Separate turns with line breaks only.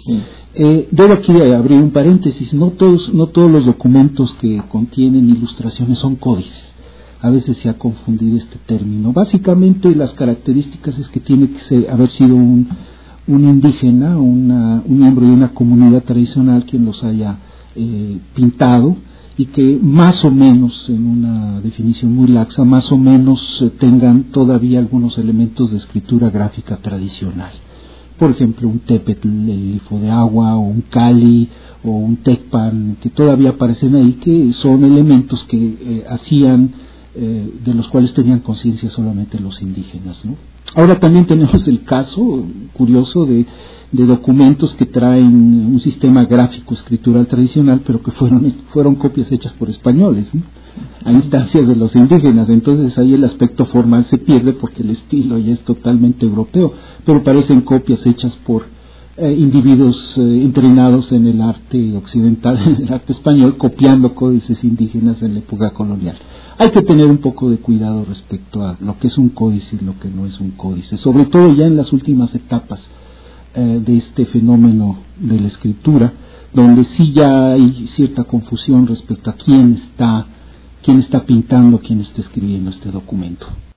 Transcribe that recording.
Sí.
Debo aquí abrir un paréntesis. No todos los documentos que contienen ilustraciones son códices. A veces se ha confundido este término. Básicamente las características es que tiene que haber sido un indígena, un miembro de una comunidad tradicional quien los haya pintado, y que más o menos, en una definición muy laxa, más o menos tengan todavía algunos elementos de escritura gráfica tradicional. Por ejemplo, un tepetl, el glifo de agua, o un cali, o un tecpan, que todavía aparecen ahí, que son elementos que de los cuales tenían conciencia solamente los indígenas, ¿no? Ahora también tenemos el caso curioso de documentos que traen un sistema gráfico escritural tradicional, pero que fueron copias hechas por españoles, ¿no?, a instancias de los indígenas. Entonces ahí el aspecto formal se pierde porque el estilo ya es totalmente europeo, pero parecen copias hechas por individuos entrenados en el arte occidental, en el arte español, copiando códices indígenas en la época colonial. Hay que tener un poco de cuidado respecto a lo que es un códice y lo que no es un códice, sobre todo ya en las últimas etapas de este fenómeno de la escritura, donde sí ya hay cierta confusión respecto a quién está pintando, quién está escribiendo este documento.